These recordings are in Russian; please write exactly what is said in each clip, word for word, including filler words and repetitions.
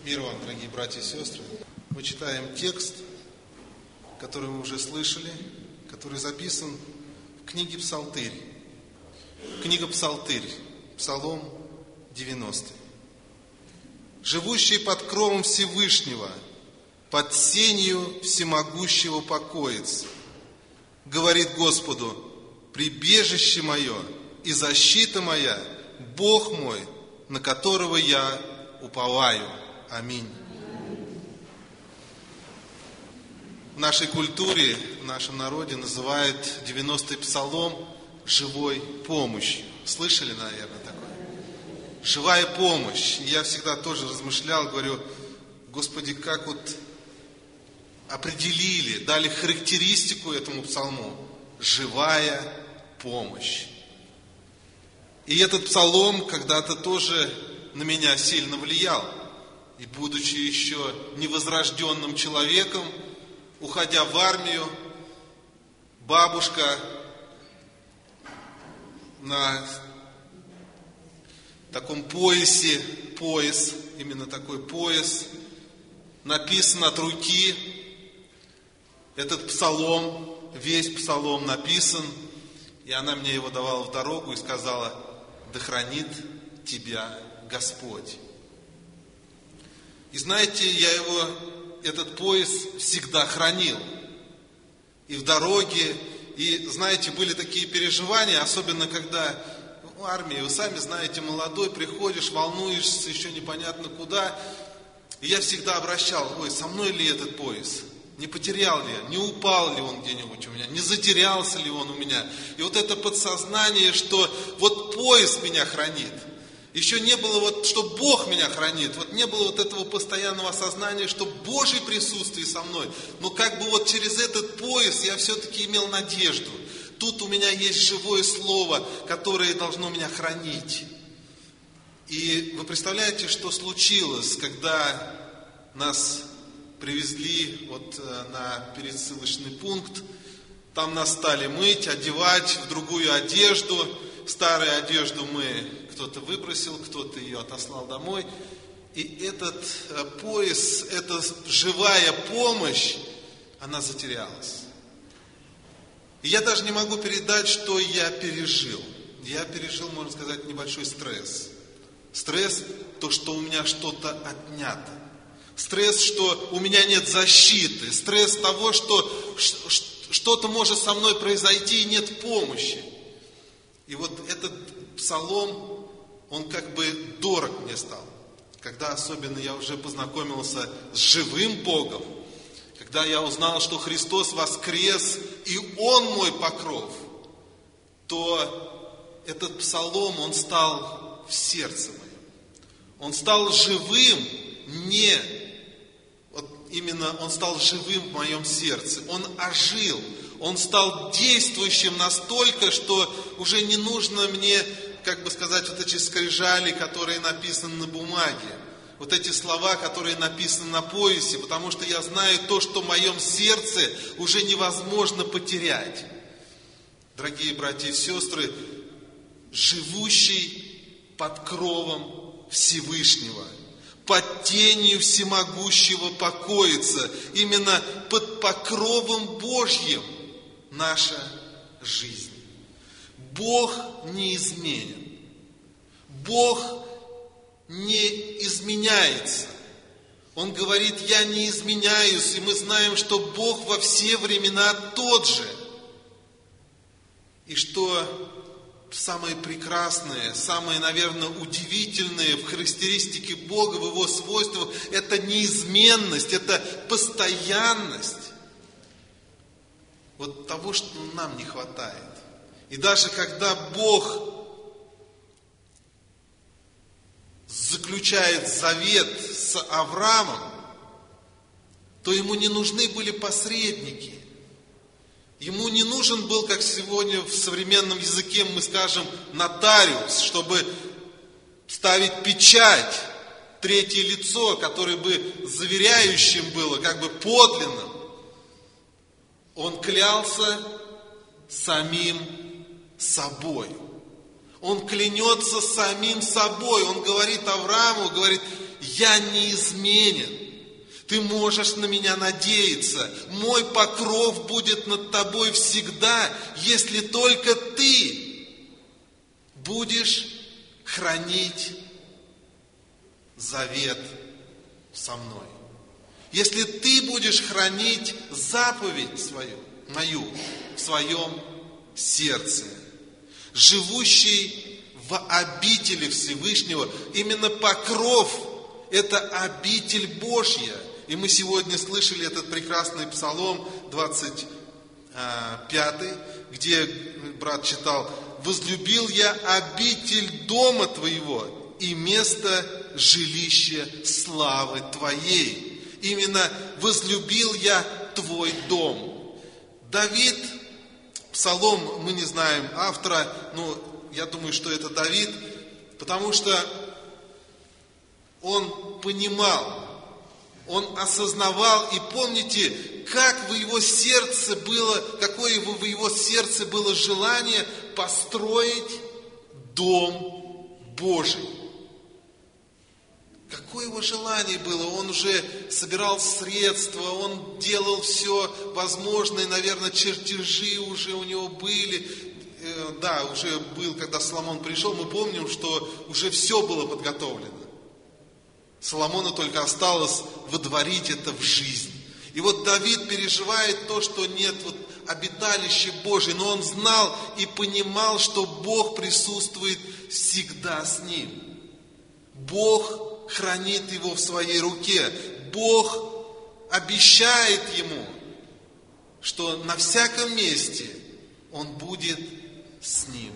Мир вам, дорогие братья и сестры. Мы читаем текст, который мы уже слышали, который записан в книге Псалтырь. Книга Псалтырь, Псалом девяностый. «Живущий под кровом Всевышнего, под сенью всемогущего покоится. Говорит Господу: прибежище мое и защита моя, Бог мой, на которого я уповаю». Аминь. В нашей культуре, в нашем народе называют девяностый псалом живой помощью. Слышали, наверное, такое? Живая помощь. И я всегда тоже размышлял, говорю: Господи, как вот определили, дали характеристику этому псалму. Живая помощь. И этот псалом когда-то тоже на меня сильно влиял. И будучи еще невозрожденным человеком, уходя в армию, бабушка на таком поясе, пояс, именно такой пояс, написан от руки, этот псалом, весь псалом написан, и она мне его давала в дорогу и сказала: да хранит тебя Господь. И знаете, я его, этот пояс всегда хранил. И в дороге, и знаете, были такие переживания, особенно когда в армии, вы сами знаете, молодой, приходишь, волнуешься, еще непонятно куда. И я всегда обращал: ой, со мной ли этот пояс? Не потерял ли я? Не упал ли он где-нибудь у меня? Не затерялся ли он у меня? И вот это подсознание, что вот пояс меня хранит. Еще не было вот, что Бог меня хранит. Вот не было вот этого постоянного осознания, что Божье присутствие со мной. Но как бы вот через этот пояс я все-таки имел надежду. Тут у меня есть живое слово, которое должно меня хранить. И вы представляете, что случилось, когда нас привезли вот на пересылочный пункт. Там нас стали мыть, одевать в другую одежду. Старую одежду мы кто-то выбросил, кто-то ее отослал домой. И этот пояс, эта живая помощь, она затерялась. И я даже не могу передать, что я пережил. Я пережил, можно сказать, небольшой стресс. Стресс, то, что у меня что-то отнято. Стресс, что у меня нет защиты. Стресс того, что что-то может со мной произойти и нет помощи. И вот этот псалом, он как бы дорог мне стал. Когда особенно я уже познакомился с живым Богом, когда я узнал, что Христос воскрес, и Он мой покров, то этот псалом, он стал в сердце моем. Он стал живым, не, вот именно он стал живым в моем сердце. Он ожил, он стал действующим настолько, что уже не нужно мне, как бы сказать, вот эти скрижали, которые написаны на бумаге, вот эти слова, которые написаны на поясе, потому что я знаю то, что в моем сердце уже невозможно потерять. Дорогие братья и сестры, живущий под кровом Всевышнего, под тенью всемогущего покоится, именно под покровом Божьим наша жизнь. Бог неизменен. Бог не изменяется. Он говорит: я не изменяюсь. И мы знаем, что Бог во все времена тот же. И что самое прекрасное, самое, наверное, удивительное в характеристике Бога, в Его свойствах, это неизменность, это постоянность. Вот того, что нам не хватает. И даже когда Бог заключает завет с Авраамом, то ему не нужны были посредники. Ему не нужен был, как сегодня в современном языке мы скажем, нотариус, чтобы ставить печать, третье лицо, которое бы заверяющим было, как бы подлинным. Он клялся самим собой. Он клянется самим собой. Он говорит Аврааму, говорит: я неизменен. Ты можешь на меня надеяться. Мой покров будет над тобой всегда, если только ты будешь хранить завет со мной. Если ты будешь хранить заповедь свою, мою, в своем сердце, живущий в обители Всевышнего, именно покров – это обитель Божья. И мы сегодня слышали этот прекрасный Псалом двадцать пятый, где брат читал: «Возлюбил я обитель дома твоего и место жилища славы твоей». Именно возлюбил я твой дом. Давид, Псалом, мы не знаем автора, но я думаю, что это Давид, потому что он понимал, он осознавал, и помните, как в его сердце было, какое в его сердце было желание построить дом Божий. Какое его желание было? Он уже собирал средства, он делал все возможное, наверное, чертежи уже у него были. Да, уже был, когда Соломон пришел, мы помним, что уже все было подготовлено. Соломону только осталось водворить это в жизнь. И вот Давид переживает то, что нет вот обиталища Божьего, но он знал и понимал, что Бог присутствует всегда с ним. Бог хранит его в своей руке. Бог обещает ему, что на всяком месте он будет с ним,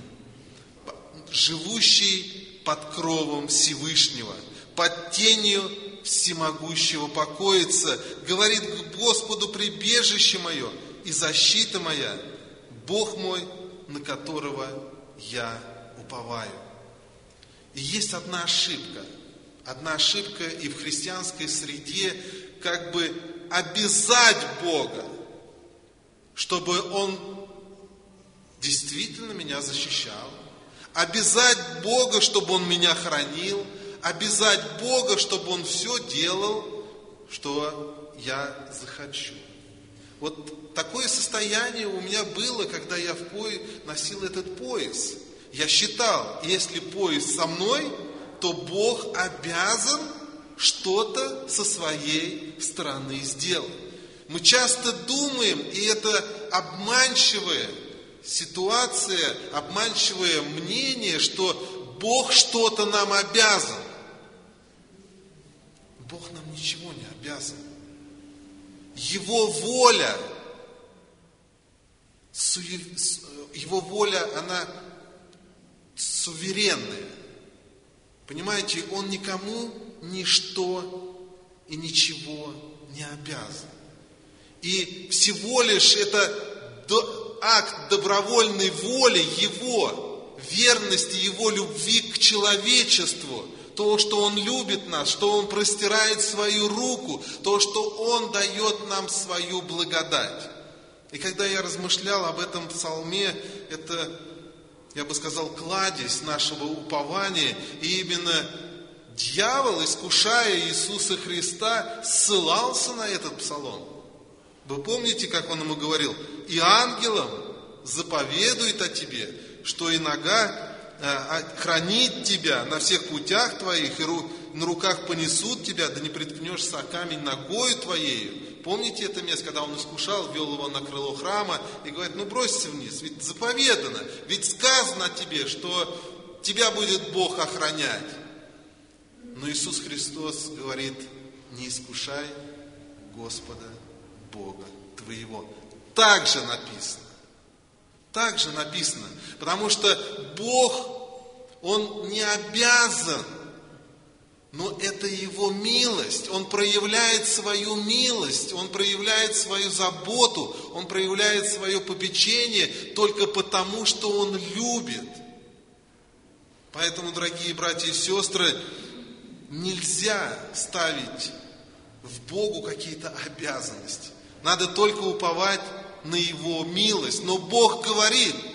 живущий под кровом Всевышнего, под тенью всемогущего покоится, говорит к Господу: прибежище мое и защита моя, Бог мой, на которого я уповаю. И есть одна ошибка, одна ошибка и в христианской среде, как бы обязать Бога, чтобы Он действительно меня защищал, обязать Бога, чтобы Он меня хранил, обязать Бога, чтобы Он все делал, что я захочу. Вот такое состояние у меня было, когда я в пояс носил этот пояс. Я считал, если пояс со мной, то Бог обязан что-то со своей стороны сделать. Мы часто думаем, и это обманчивая ситуация, обманчивое мнение, что Бог что-то нам обязан. Бог нам ничего не обязан. Его воля, Его воля, она суверенная. Понимаете, Он никому ничто и ничего не обязан. И всего лишь это акт добровольной воли Его, верности Его любви к человечеству, то, что Он любит нас, что Он простирает свою руку, то, что Он дает нам свою благодать. И когда я размышлял об этом псалме, это, я бы сказал, кладезь нашего упования, и именно дьявол, искушая Иисуса Христа, ссылался на этот псалом. Вы помните, как он ему говорил: «И ангелам заповедует о тебе, что и нога хранит тебя на всех путях твоих, и на руках понесут тебя, да не приткнешься о камень ногою твоею». Помните это место, когда он искушал, вел его на крыло храма и говорит: ну бросься вниз, ведь заповедано, ведь сказано тебе, что тебя будет Бог охранять. Но Иисус Христос говорит: не искушай Господа Бога твоего. Так же написано. Так же написано. Потому что Бог, Он не обязан, но это Его милость. Он проявляет свою милость, Он проявляет свою заботу, Он проявляет свое попечение только потому, что Он любит. Поэтому, дорогие братья и сестры, нельзя ставить в Богу какие-то обязанности. Надо только уповать на Его милость. Но Бог говорит: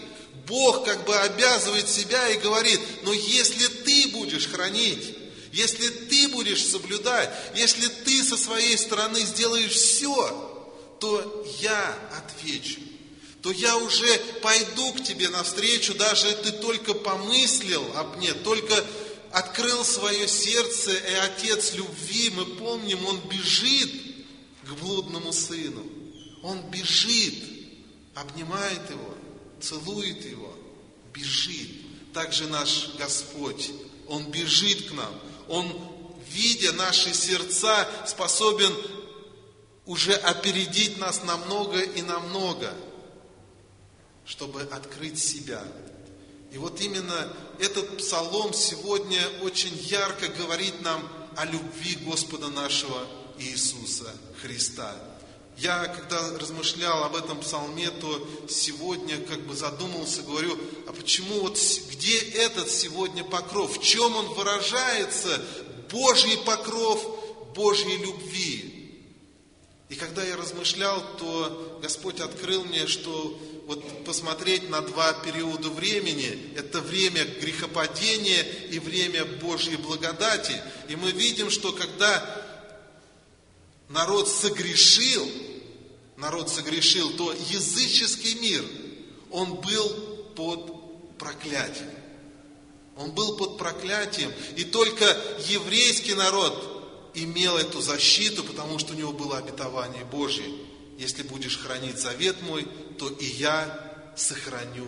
Бог как бы обязывает себя и говорит: но если ты будешь хранить, если ты будешь соблюдать, если ты со своей стороны сделаешь все, то я отвечу, то я уже пойду к тебе навстречу, даже ты только помыслил об мне, только открыл свое сердце, и Отец любви, мы помним, Он бежит к блудному сыну. Он бежит, обнимает его, целует его, бежит. Также наш Господь, Он бежит к нам. Он, видя наши сердца, способен уже опередить нас намного и намного, чтобы открыть себя. И вот именно этот псалом сегодня очень ярко говорит нам о любви Господа нашего Иисуса Христа. Я, когда размышлял об этом псалме, то сегодня как бы задумался, говорю, а почему вот где этот сегодня покров? В чем он выражается, Божий покров Божьей любви? И когда я размышлял, то Господь открыл мне, что вот посмотреть на два периода времени, это время грехопадения и время Божьей благодати. И мы видим, что когда народ согрешил, народ согрешил, то языческий мир, он был под проклятием. Он был под проклятием. И только еврейский народ имел эту защиту, потому что у него было обетование Божье. Если будешь хранить завет мой, то и я сохраню,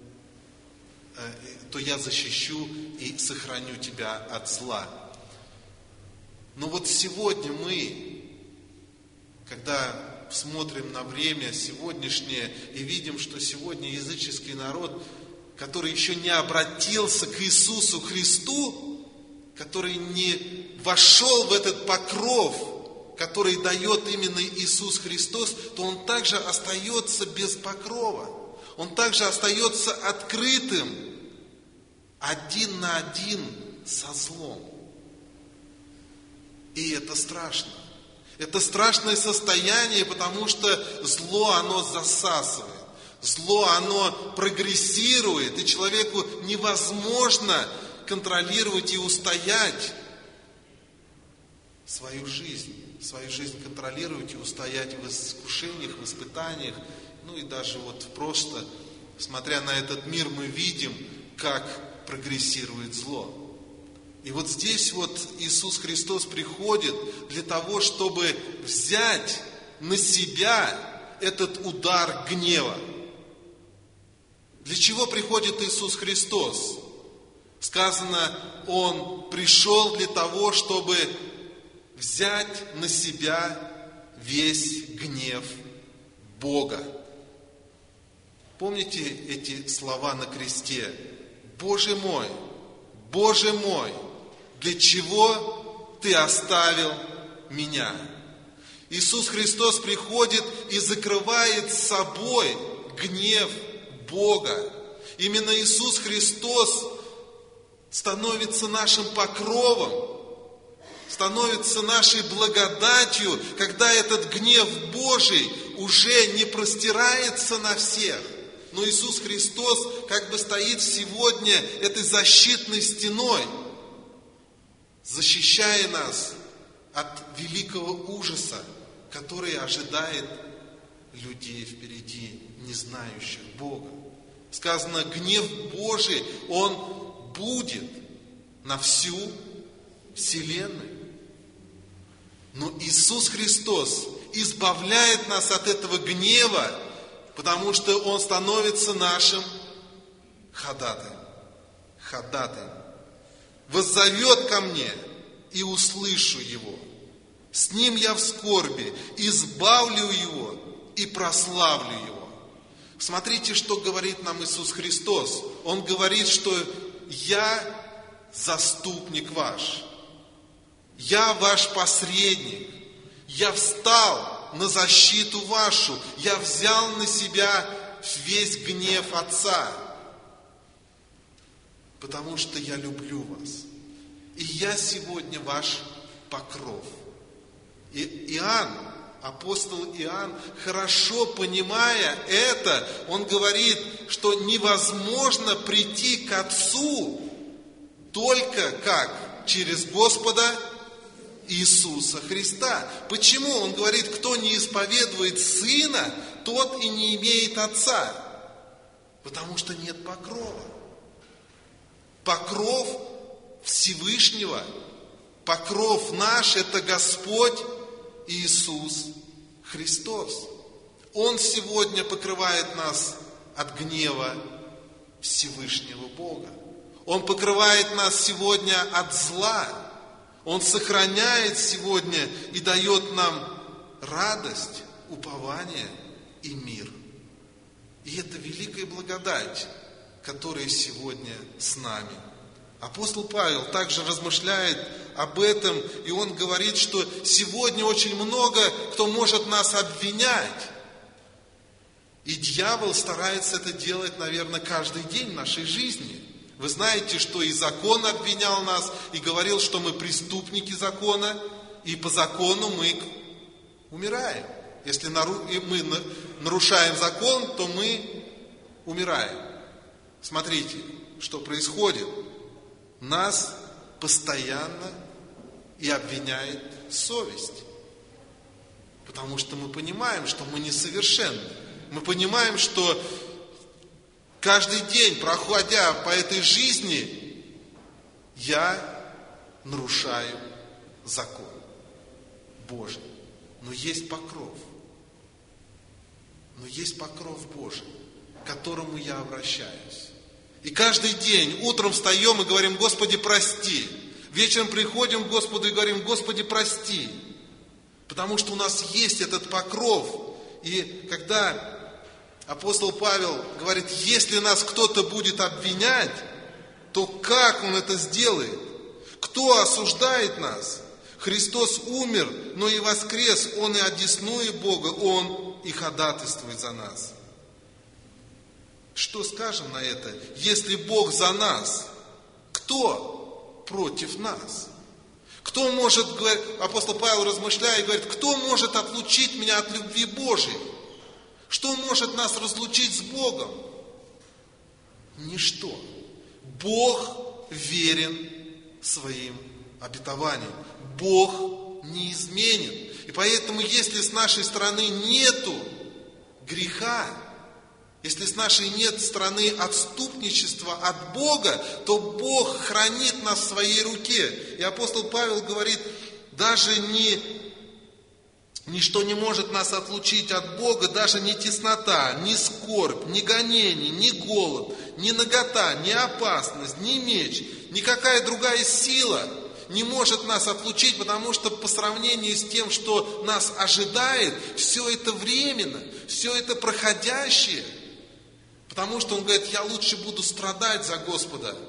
то я защищу и сохраню тебя от зла. Но вот сегодня мы, когда смотрим на время сегодняшнее и видим, что сегодня языческий народ, который еще не обратился к Иисусу Христу, который не вошел в этот покров, который дает именно Иисус Христос, то он также остается без покрова. Он также остается открытым, один на один со злом. И это страшно. Это страшное состояние, потому что зло, оно засасывает. Зло, оно прогрессирует, и человеку невозможно контролировать и устоять свою жизнь. Свою жизнь контролировать и устоять в искушениях, в испытаниях. Ну и даже вот просто, смотря на этот мир, мы видим, как прогрессирует зло. И вот здесь вот Иисус Христос приходит для того, чтобы взять на себя этот удар гнева. Для чего приходит Иисус Христос? Сказано, Он пришел для того, чтобы взять на себя весь гнев Бога. Помните эти слова на кресте? Боже мой, Боже мой, для чего Ты оставил меня? Иисус Христос приходит и закрывает собой гнев Бога. Именно Иисус Христос становится нашим покровом, становится нашей благодатью, когда этот гнев Божий уже не простирается на всех. Но Иисус Христос как бы стоит сегодня этой защитной стеной, защищая нас от великого ужаса, который ожидает людей впереди, не знающих Бога. Сказано, гнев Божий, он будет на всю вселенную. Но Иисус Христос избавляет нас от этого гнева, потому что Он становится нашим ходатаем. Ходатаем. Воззовет ко мне, и услышу Его. С Ним я в скорби, избавлю Его и прославлю Его. Смотрите, что говорит нам Иисус Христос. Он говорит, что я заступник ваш. Я ваш посредник. Я встал на защиту вашу. Я взял на себя весь гнев Отца. Потому что я люблю вас. И я сегодня ваш покров. И Иоанн, апостол Иоанн, хорошо понимая это, он говорит, что невозможно прийти к Отцу только как? Через Господа Иисуса Христа. Почему? Он говорит, кто не исповедует Сына, тот и не имеет Отца. Потому что нет покрова. Покров Всевышнего, покров наш – это Господь Иисус Христос. Он сегодня покрывает нас от гнева Всевышнего Бога. Он покрывает нас сегодня от зла. Он сохраняет сегодня и дает нам радость, упование и мир. И это великая благодать, которая сегодня с нами. Апостол Павел также размышляет об этом, и он говорит, что сегодня очень много кто может нас обвинять. И дьявол старается это делать, наверное, каждый день в нашей жизни. Вы знаете, что и закон обвинял нас, и говорил, что мы преступники закона, и по закону мы умираем. Если мы нарушаем закон, то мы умираем. Смотрите, что происходит. Нас постоянно и обвиняет совесть. Потому что мы понимаем, что мы несовершенны. Мы понимаем, что каждый день, проходя по этой жизни, я нарушаю закон Божий. Но есть покров. Но есть покров Божий, к которому я обращаюсь. И каждый день утром встаем и говорим: Господи, прости. Вечером приходим к Господу и говорим: Господи, прости. Потому что у нас есть этот покров. И когда апостол Павел говорит: если нас кто-то будет обвинять, то как он это сделает? Кто осуждает нас? Христос умер, но и воскрес. Он и одесную Бога, Он и ходатайствует за нас. Что скажем на это? Если Бог за нас, кто против нас? Кто может, говорит, апостол Павел размышляет и говорит, кто может отлучить меня от любви Божией? Что может нас разлучить с Богом? Ничто. Бог верен своим обетованиям. Бог неизменен. И поэтому, если с нашей стороны нету греха, если с нашей нет стороны отступничества от Бога, то Бог хранит нас в своей руке. И апостол Павел говорит, даже не, ничто не может нас отлучить от Бога, даже ни теснота, ни скорбь, ни гонение, ни голод, ни нагота, ни опасность, ни меч, никакая другая сила не может нас отлучить, потому что по сравнению с тем, что нас ожидает, все это временно, все это проходящее. Потому что он говорит, я лучше буду страдать за Господа,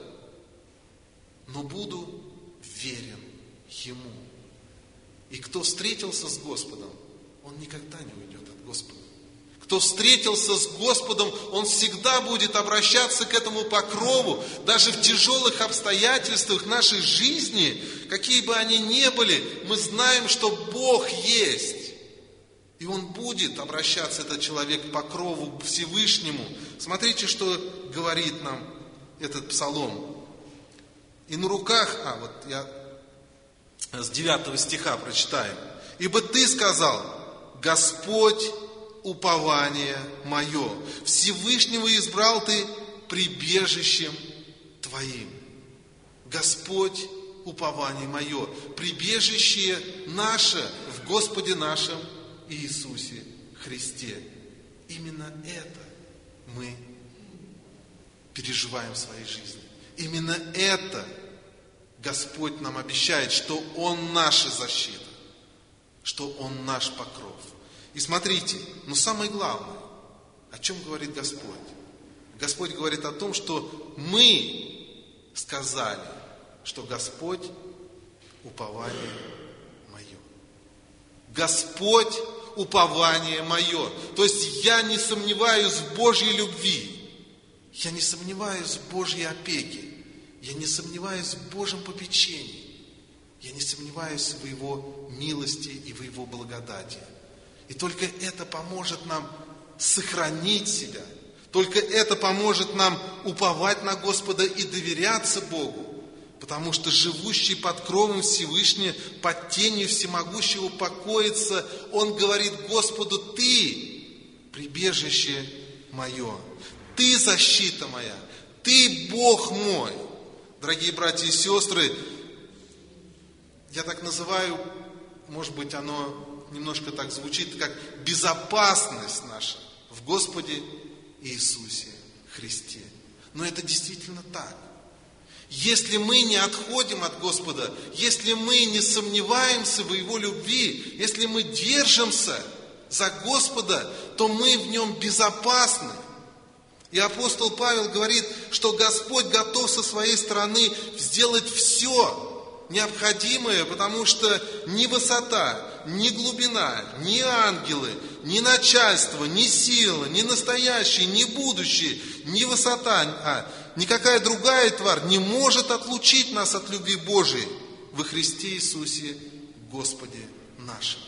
но буду верен Ему. И кто встретился с Господом, он никогда не уйдет от Господа. Кто встретился с Господом, он всегда будет обращаться к этому покрову, даже в тяжелых обстоятельствах нашей жизни, какие бы они ни были, мы знаем, что Бог есть. И он будет обращаться, этот человек, к покрову Всевышнему. Смотрите, что говорит нам этот псалом. И на руках, а вот я с девятого стиха прочитаю. Ибо ты сказал, Господь упование мое, Всевышнего избрал ты прибежищем твоим. Господь упование мое, прибежище наше в Господе нашем Иисусе Христе. Именно это мы переживаем в своей жизни. Именно это Господь нам обещает, что Он наша защита, что Он наш покров. И смотрите, но самое главное, о чем говорит Господь? Господь говорит о том, что мы сказали, что Господь упование мое. Господь упование мое. То есть я не сомневаюсь в Божьей любви. Я не сомневаюсь в Божьей опеке. Я не сомневаюсь в Божьем попечении. Я не сомневаюсь в Его милости и в Его благодати. И только это поможет нам сохранить себя. Только это поможет нам уповать на Господа и доверяться Богу. Потому что живущий под кровом Всевышнего, под тенью всемогущего покоится, он говорит Господу: Ты прибежище мое, Ты защита моя, Ты Бог мой. Дорогие братья и сестры, я так называю, может быть, оно немножко так звучит, как безопасность наша в Господе Иисусе Христе. Но это действительно так. Если мы не отходим от Господа, если мы не сомневаемся в Его любви, если мы держимся за Господа, то мы в Нем безопасны. И апостол Павел говорит, что Господь готов со своей стороны сделать все необходимое, потому что ни высота, ни глубина, ни ангелы, ни начальство, ни сила, ни настоящее, ни будущее, ни высота, а никакая другая тварь не может отлучить нас от любви Божией во Христе Иисусе Господе нашим.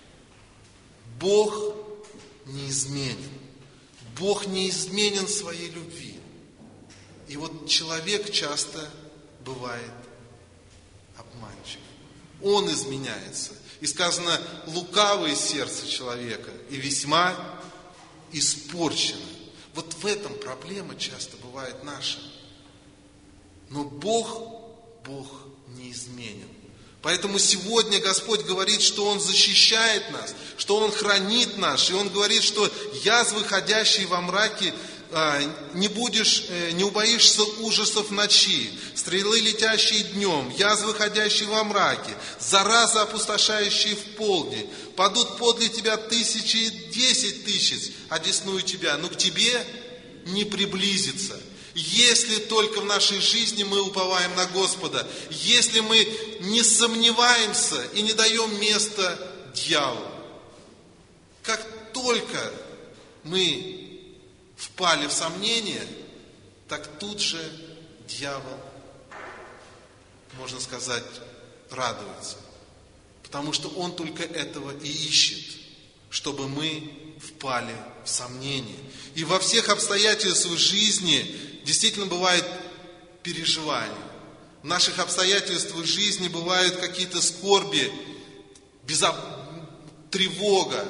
Бог неизменен. Бог неизменен в своей любви. И вот человек часто бывает обманчив. Он изменяется. И сказано, лукавое сердце человека и весьма испорчено. Вот в этом проблема часто бывает наша. Но Бог, Бог неизменен. Поэтому сегодня Господь говорит, что Он защищает нас, что Он хранит нас. И Он говорит, что язвы, ходящие во мраке, не будешь, не убоишься ужасов ночи, стрелы, летящие днем, язвы, ходящие во мраке, заразы, опустошающие в полдень. Падут подле тебя тысячи и десять тысяч, одесную тебя, но к тебе не приблизится. Если только в нашей жизни мы уповаем на Господа, если мы не сомневаемся и не даем места дьяволу. Как только мы впали в сомнение, так тут же дьявол, можно сказать, радуется. Потому что он только этого и ищет, чтобы мы впали в сомнение. И во всех обстоятельствах жизни действительно бывают переживания. В наших обстоятельствах жизни бывают какие-то скорби, безоб... тревога.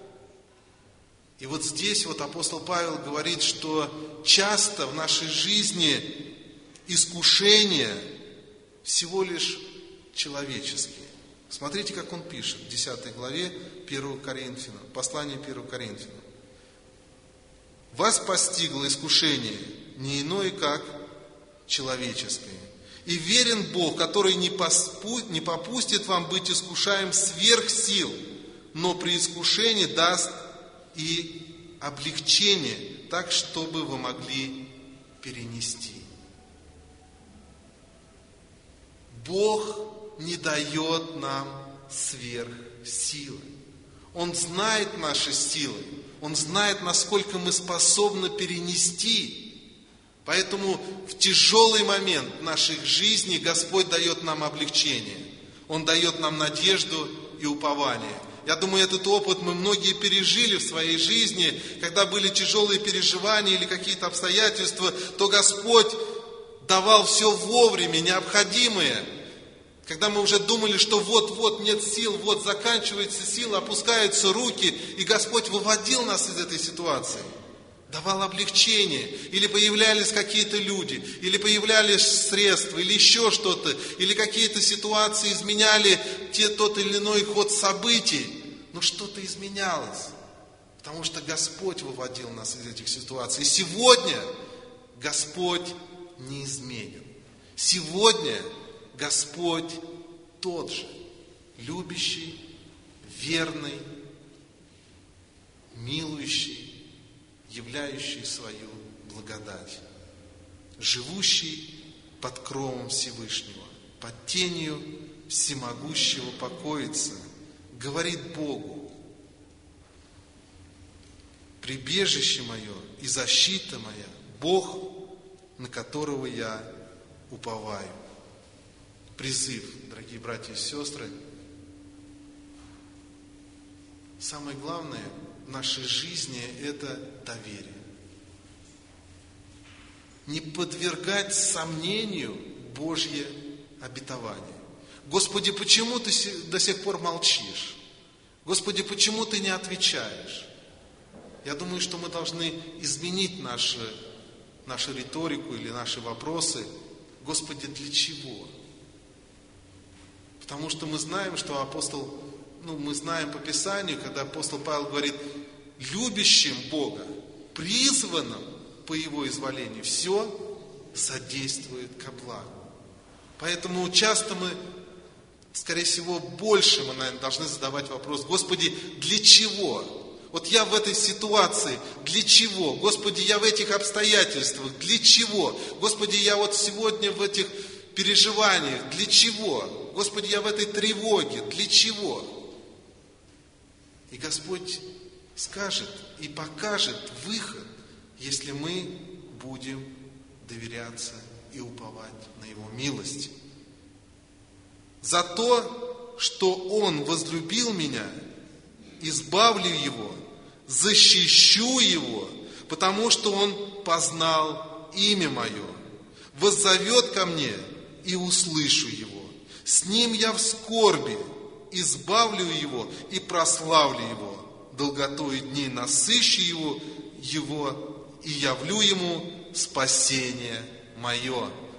И вот здесь вот апостол Павел говорит, что часто в нашей жизни искушения всего лишь человеческие. Смотрите, как он пишет в десятой главе первого Коринфянам, послание первого Коринфянам. «Вас постигло искушение не иное, как человеческое. И верен Бог, который не, поспу... не попустит вам быть искушаем сверх сил, но при искушении даст и облегчение, так, чтобы вы могли перенести». Бог не дает нам сверх силы. Он знает наши силы. Он знает, насколько мы способны перенести. Поэтому в тяжелый момент наших жизней Господь дает нам облегчение. Он дает нам надежду и упование. Я думаю, этот опыт мы многие пережили в своей жизни, когда были тяжелые переживания или какие-то обстоятельства, то Господь давал все вовремя, необходимое. Когда мы уже думали, что вот-вот нет сил, вот заканчивается сила, опускаются руки, и Господь выводил нас из этой ситуации, давал облегчение, или появлялись какие-то люди, или появлялись средства, или еще что-то, или какие-то ситуации изменяли те, тот или иной ход событий, но что-то изменялось, потому что Господь выводил нас из этих ситуаций. И сегодня Господь неизменен. Сегодня Господь тот же, любящий, верный, милующий, являющий свою благодать, живущий под кровом Всевышнего, под тенью всемогущего покоится, говорит Богу: прибежище мое и защита моя, Бог, на которого я уповаю. Призыв, дорогие братья и сестры, самое главное в нашей жизни – это доверие. Не подвергать сомнению Божье обетование. Господи, почему ты до сих пор молчишь? Господи, почему ты не отвечаешь? Я думаю, что мы должны изменить наши, нашу риторику или наши вопросы. Господи, для чего? Потому что мы знаем, что апостол, ну, мы знаем по Писанию, когда апостол Павел говорит, любящим Бога, призванным по Его изволению, все содействует ко благу. Поэтому часто мы, скорее всего, больше мы, наверное, должны задавать вопрос, Господи, для чего? Вот я в этой ситуации, для чего? Господи, я в этих обстоятельствах, для чего? Господи, я вот сегодня в этих переживаниях, для чего? Господи, я в этой тревоге, для чего? И Господь скажет и покажет выход, если мы будем доверяться и уповать на Его милость. За то, что Он возлюбил меня, избавлю Его, защищу Его, потому что Он познал имя Мое, воззовет ко мне и услышу Его. С Ним я в скорби, избавлю Его и прославлю Его. Долготою дней насыщу Его, Его и явлю Ему спасение Мое.